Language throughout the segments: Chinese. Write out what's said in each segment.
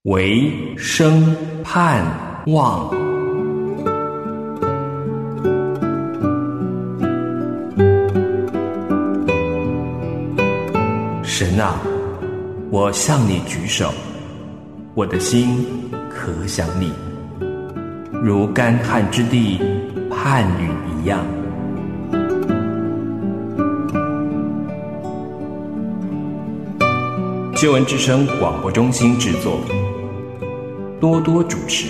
唯生盼望。神啊，我向你举手，我的心可想你，如干旱之地盼雨一样。救恩之声广播中心制作，多多主持。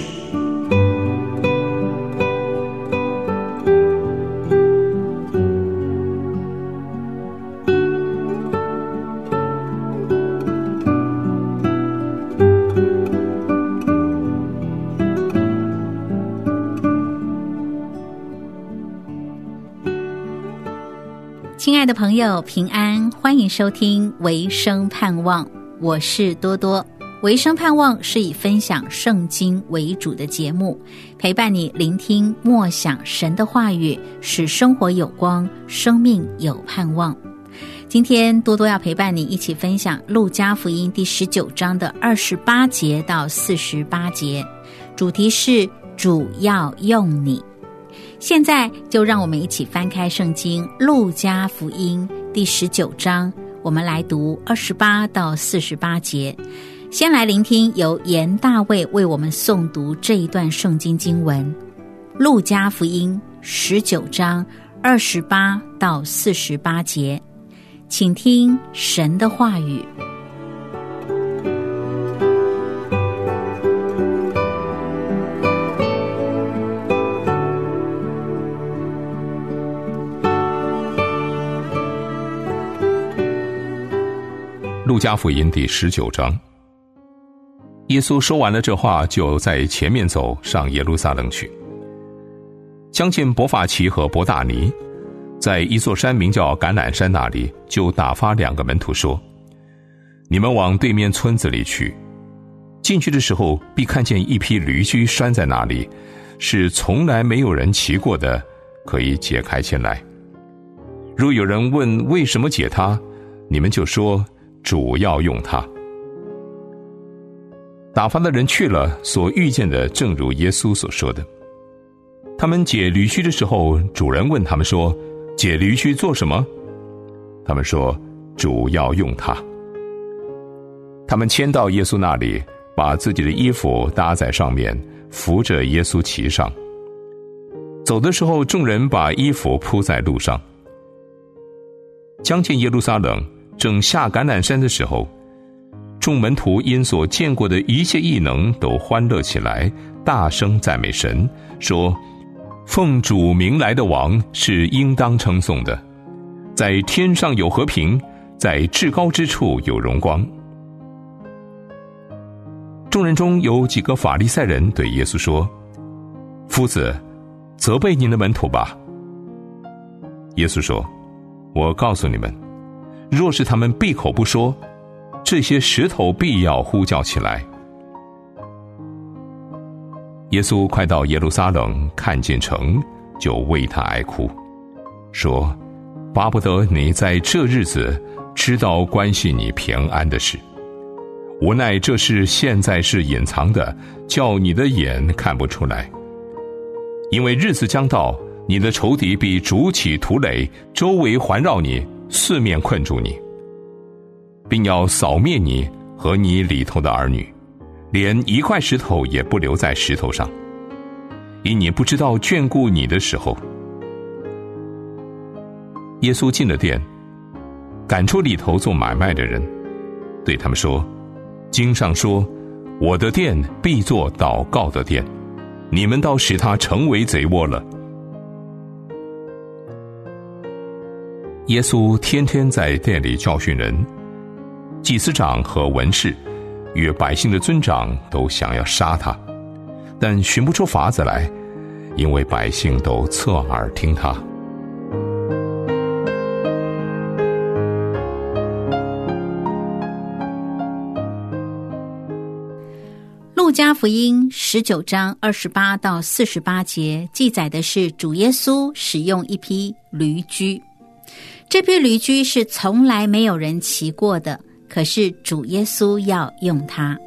亲爱的朋友，平安，欢迎收听维生盼望，我是多多。维生盼望是以分享圣经为主的节目，陪伴你聆听默想神的话语，使生活有光，生命有盼望。今天多多要陪伴你一起分享路加福音第19章的28节到48节，主题是主要用你。现在就让我们一起翻开圣经路加福音第19章，我们来读28到48节。先来聆听由严大卫为我们诵读这一段圣经经文，路加福音19章28到48节，请听神的话语。 路加福音第19章，耶稣说完了这话，就在前面走上耶路撒冷去。将近伯法其和伯大尼，在一座山名叫橄榄山那里，就打发2个门徒说：你们往对面村子里去，进去的时候必看见一匹驴驹拴在那里，是从来没有人骑过的，可以解开牵来。若有人问为什么解它，你们就说主要用它。打发的人去了，所遇见的正如耶稣所说的。他们解驴驹的时候，主人问他们说：解驴驹做什么？他们说：主要用它。他们牵到耶稣那里，把自己的衣服搭在上面，扶着耶稣骑上。走的时候，众人把衣服铺在路上。将近耶路撒冷，正下橄榄山的时候，众门徒因所见过的一切异能都欢乐起来，大声赞美神，说：奉主名来的王是应当称颂的，在天上有和平，在至高之处有荣光。众人中有几个法利赛人对耶稣说：夫子，责备您的门徒吧。耶稣说：我告诉你们，若是他们闭口不说，这些石头必要呼叫起来。耶稣快到耶路撒冷，看见城，就为他哀哭，说：巴不得你在这日子知道关系你平安的事，无奈这事现在是隐藏的，叫你的眼看不出来。因为日子将到，你的仇敌必筑起土垒，周围环绕你，四面困住你，并要扫灭你和你里头的儿女，连一块石头也不留在石头上，因你不知道眷顾你的时候。耶稣进了殿，赶出里头做买卖的人，对他们说：经上说，我的殿必作祷告的殿，你们倒使它成为贼窝了。耶稣天天在殿里教训人，祭司长和文士与百姓的尊长都想要杀他，但寻不出法子来，因为百姓都侧耳听他。 路加福音19章28到48节记载的是主耶稣使用一匹驴驹。这匹驴驹是从来没有人骑过的，可是主耶稣要用它。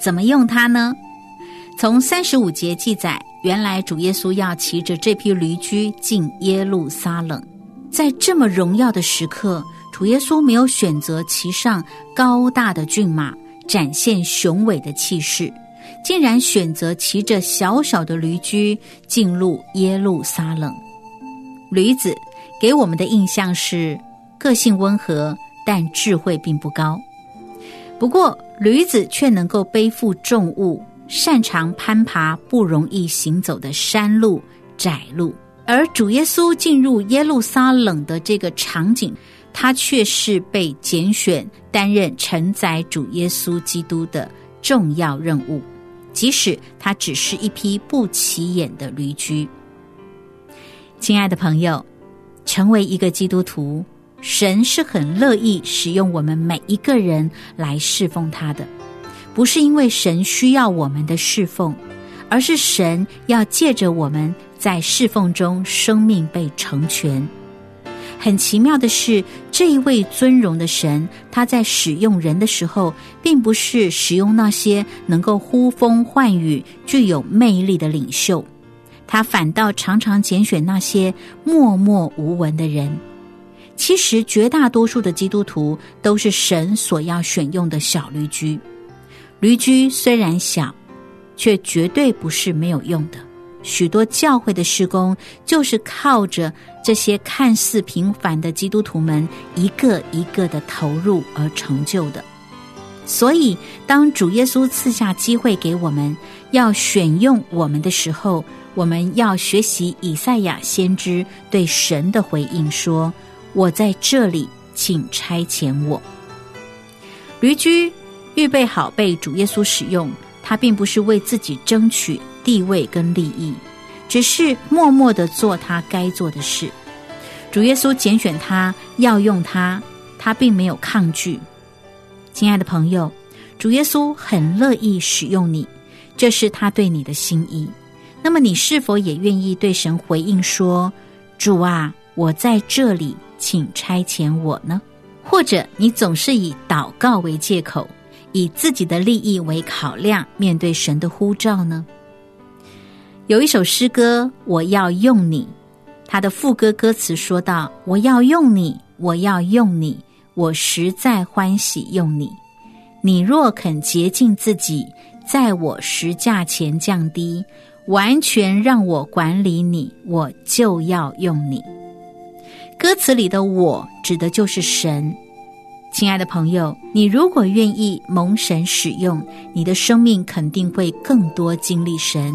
怎么用它呢？从35节记载，原来主耶稣要骑着这匹驴驹进耶路撒冷。在这么荣耀的时刻，主耶稣没有选择骑上高大的骏马，展现雄伟的气势，竟然选择骑着小小的驴驹进入耶路撒冷。驴子给我们的印象是个性温和，但智慧并不高。不过驴子却能够背负重物，擅长攀爬不容易行走的山路窄路。而主耶稣进入耶路撒冷的这个场景，他却是被拣选担任承载主耶稣基督的重要任务，即使他只是一匹不起眼的驴驹。亲爱的朋友，成为一个基督徒，神是很乐意使用我们每一个人来侍奉他的，不是因为神需要我们的侍奉，而是神要借着我们在侍奉中生命被成全。很奇妙的是，这一位尊荣的神，他在使用人的时候，并不是使用那些能够呼风唤雨、具有魅力的领袖，他反倒常常拣选那些默默无闻的人。其实绝大多数的基督徒都是神所要选用的小驴驹。驴驹虽然小，却绝对不是没有用的。许多教会的事工就是靠着这些看似平凡的基督徒们一个一个的投入而成就的。所以当主耶稣赐下机会给我们要选用我们的时候，我们要学习以赛亚先知对神的回应说，我在这里，请差遣我。驴驹预备好被主耶稣使用，他并不是为自己争取地位跟利益，只是默默地做他该做的事。主耶稣拣选他，要用他，他并没有抗拒。亲爱的朋友，主耶稣很乐意使用你，这是他对你的心意。那么你是否也愿意对神回应说，主啊，我在这里，请差遣我呢？或者你总是以祷告为借口，以自己的利益为考量，面对神的呼召呢？有一首诗歌，我要用你，它的副歌歌词说到，我要用你，我要用你，我实在欢喜用你。你若肯洁净自己，在我十架前降低，完全让我管理你，我就要用你。歌词里的我指的就是神。亲爱的朋友，你如果愿意蒙神使用，你的生命肯定会更多经历神。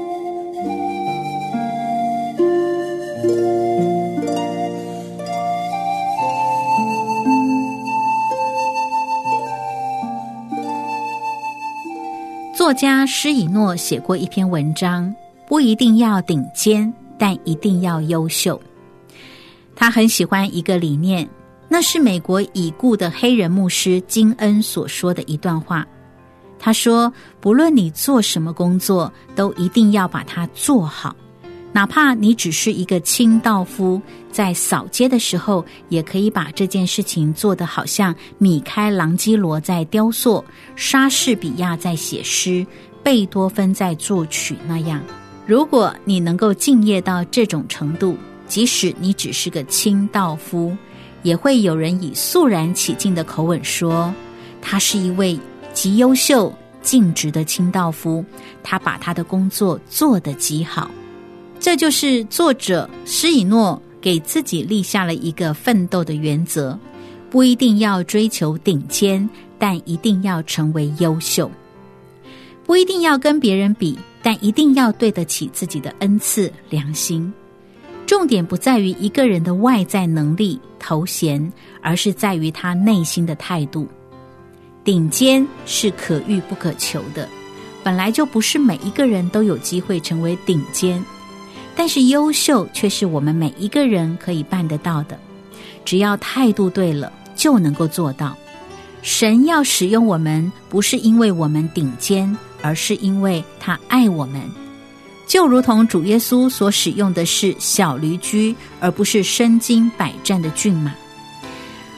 作家施以诺写过一篇文章，不一定要顶尖，但一定要优秀。他很喜欢一个理念，那是美国已故的黑人牧师金恩所说的一段话。他说，不论你做什么工作，都一定要把它做好，哪怕你只是一个清道夫，在扫街的时候也可以把这件事情做得好像米开朗基罗在雕塑，莎士比亚在写诗，贝多芬在作曲那样。如果你能够敬业到这种程度，即使你只是个清道夫，也会有人以肃然起敬的口吻说，他是一位极优秀尽职的清道夫，他把他的工作做得极好。这就是作者施以诺给自己立下了一个奋斗的原则，不一定要追求顶尖，但一定要成为优秀。不一定要跟别人比，但一定要对得起自己的恩赐良心。重点不在于一个人的外在能力头衔，而是在于他内心的态度。顶尖是可遇不可求的，本来就不是每一个人都有机会成为顶尖，但是优秀却是我们每一个人可以办得到的，只要态度对了，就能够做到。神要使用我们，不是因为我们顶尖，而是因为他爱我们。就如同主耶稣所使用的是小驴驹，而不是身经百战的骏马。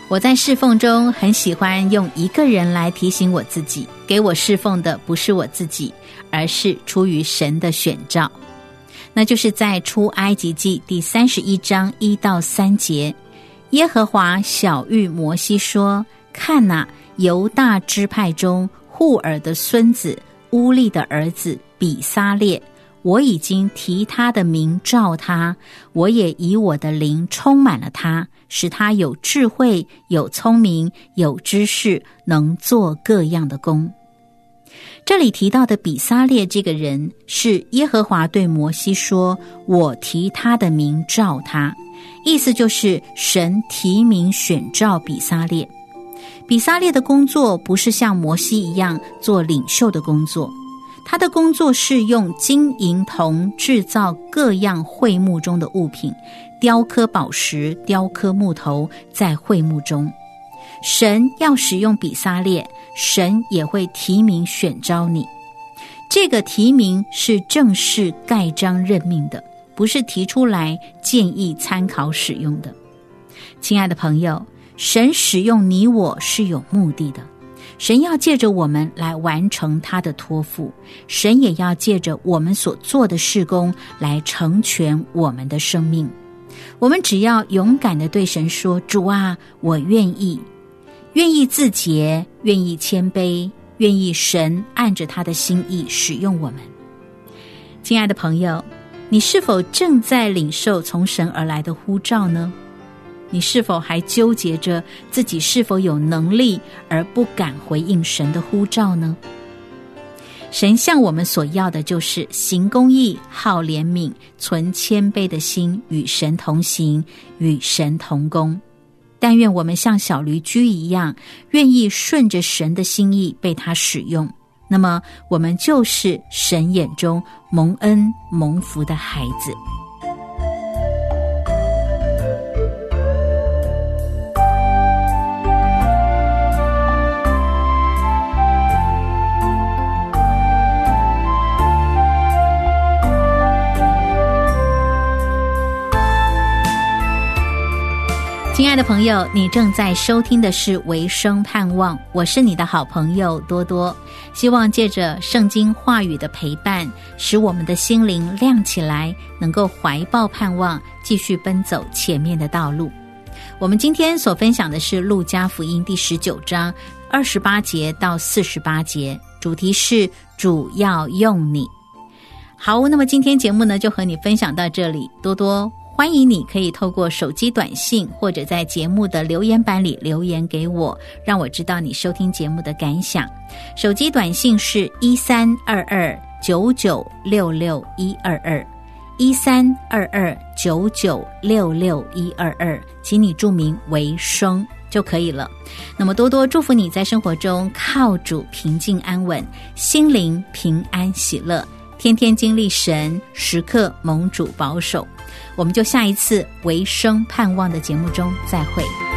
我在侍奉中很喜欢用一个人来提醒我自己，给我侍奉的不是我自己，而是出于神的选召。那就是在出埃及记第31章1到3节，耶和华晓谕摩西说，看哪，犹大支派中户尔的孙子乌利的儿子比撒列，我已经提他的名召他，我也以我的灵充满了他，使他有智慧，有聪明，有知识，能做各样的工。这里提到的比撒列这个人，是耶和华对摩西说，我提他的名召他，意思就是神提名选召比撒列。比撒列的工作不是像摩西一样做领袖的工作，他的工作是用金银铜制造各样会幕中的物品，雕刻宝石，雕刻木头，在会幕中。神要使用比撒列，神也会提名选召你。这个提名是正式盖章任命的，不是提出来建议参考使用的。亲爱的朋友，神使用你我是有目的的，神要借着我们来完成他的托付，神也要借着我们所做的事工来成全我们的生命。我们只要勇敢地对神说，主啊，我愿意自洁，愿意谦卑，愿意神按着他的心意使用我们。亲爱的朋友，你是否正在领受从神而来的呼召呢？你是否还纠结着自己是否有能力而不敢回应神的呼召呢？神向我们所要的就是行公义，好怜悯，存谦卑的心，与神同行，与神同工。但愿我们像小驴驹一样，愿意顺着神的心意被他使用，那么我们就是神眼中蒙恩蒙福的孩子。亲爱的朋友，你正在收听的是维生盼望，我是你的好朋友多多。希望借着圣经话语的陪伴，使我们的心灵亮起来，能够怀抱盼望，继续奔走前面的道路。我们今天所分享的是路加福音第19章28节到48节，主题是主要用你。好，那么今天节目呢，就和你分享到这里。多多欢迎你可以透过手机短信或者在节目的留言板里留言给我，让我知道你收听节目的感想。手机短信是1322-9966122，1322-9966122，请你注明为生就可以了。那么多多祝福你在生活中靠主平静安稳，心灵平安喜乐，天天经历神，时刻蒙主保守。我们就下一次维生盼望的节目中再会。